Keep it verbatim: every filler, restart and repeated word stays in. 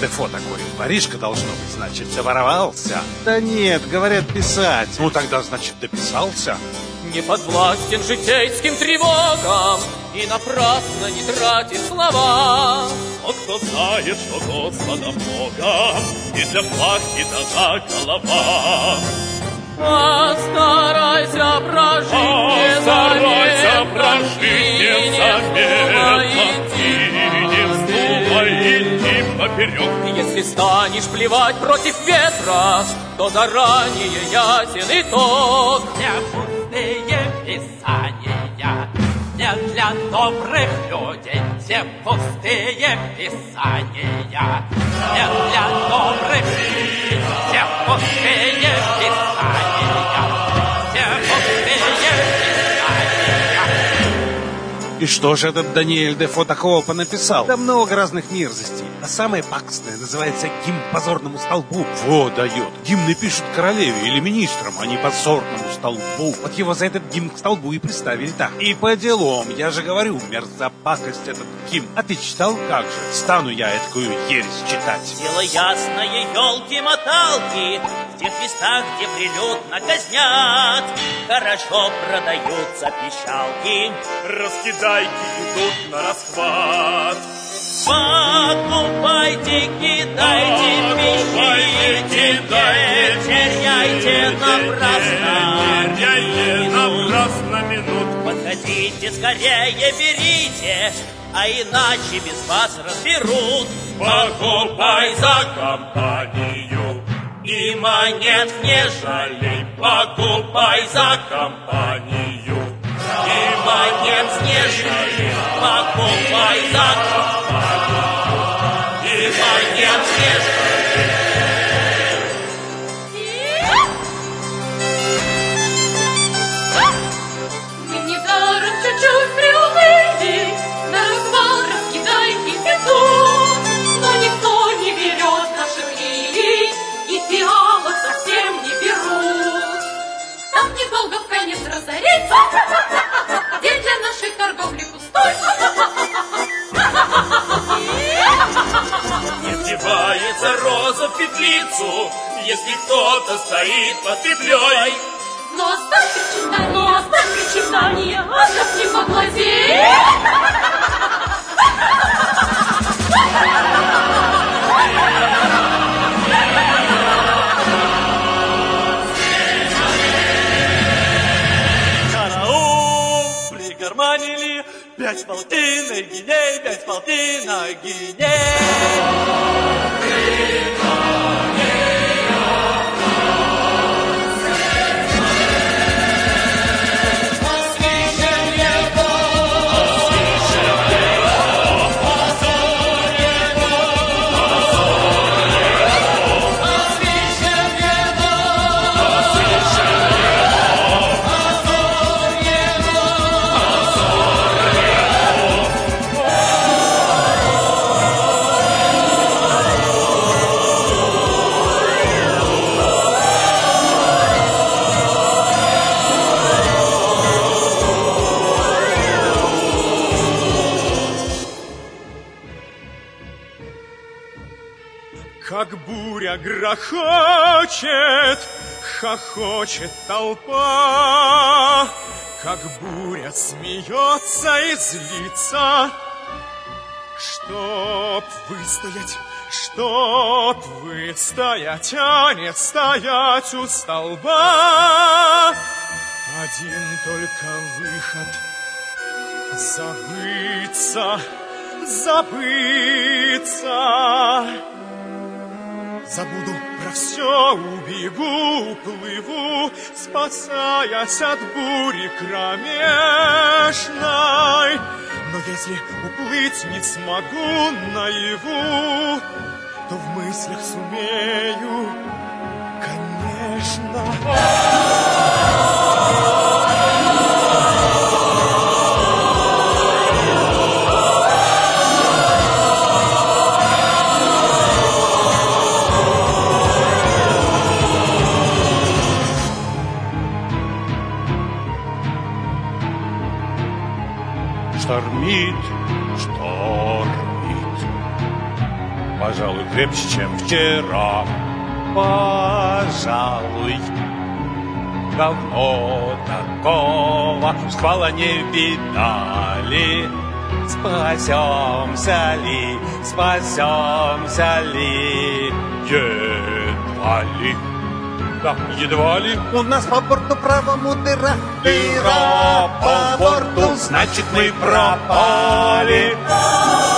Дефо такой. Воришка должно быть, значит, заворовался. Да нет, говорят, писать. Ну тогда, значит, дописался. Не подвластен житейским тревогам и напрасно не тратит слова. Но кто знает, что Господа Бога и для плахи дана голова. Постарайся прожить Постарайся прожить незаметно и не вздумай идти поперек. Если станешь плевать против ветра, то заранее ясен итог. Не пустые писания, не для добрых людей. Все пустые писания, не для добрых людей. Все пустые писания, все пустые писания. И что же этот Даниэль Дефо такого понаписал? Да много разных мерзостей. А самое пакостное называется гимн позорному столбу. Во дает. Гимны пишут королеве или министрам, а не позорному столбу. Вот его за этот гимн к столбу и представили так. И по делам, я же говорю, мерзопакость этот гимн. А ты читал? Как же? Стану я этакую ересь читать. Дело ясное, елки-моталки, в тех местах, где прилюдно казнят, хорошо продаются пищалки. Раскидайки идут на расхват. Покупайте, кидайте, пищите, не теряйте напрасно теряйте напрасно минут. Подходите скорее, берите, а иначе без вас разберут. Покупай за компанию и монет не жалей. Покупай за компанию и монет не жалей. Покупай за компанию и монет не жалей. Мы недаром чуть-чуть приуныли, на развал раскидайте петух, но никто не берет наших лилий, и фиалок совсем не берут. Там недолго в конец разориться, день для нашей торговли пустой. Не вдевается роза в петлицу, если кто-то стоит под петлей. Но оставь причитание, но оставь причитание, оставь не поглазей. Караул, прикарманили пять полтинок гиней, пять полтинок гиней. Как буря грохочет, хохочет толпа, как буря смеется и злится. Чтоб выстоять, чтоб выстоять, а не стоять у столба. Один только выход — забыться, забыться. Забуду про все, убегу, уплыву, спасаясь от бури кромешной. Но если уплыть не смогу наяву, то в мыслях сумею, конечно. Штормит, штормит, по пожалуй, крепче, чем вчера. Пожалуй, давно такого шквала не видали. Спасемся ли, спасемся ли? Едва ли, да, едва ли. У нас по борту правому дыра, Дыра по борту, значит мы пропали.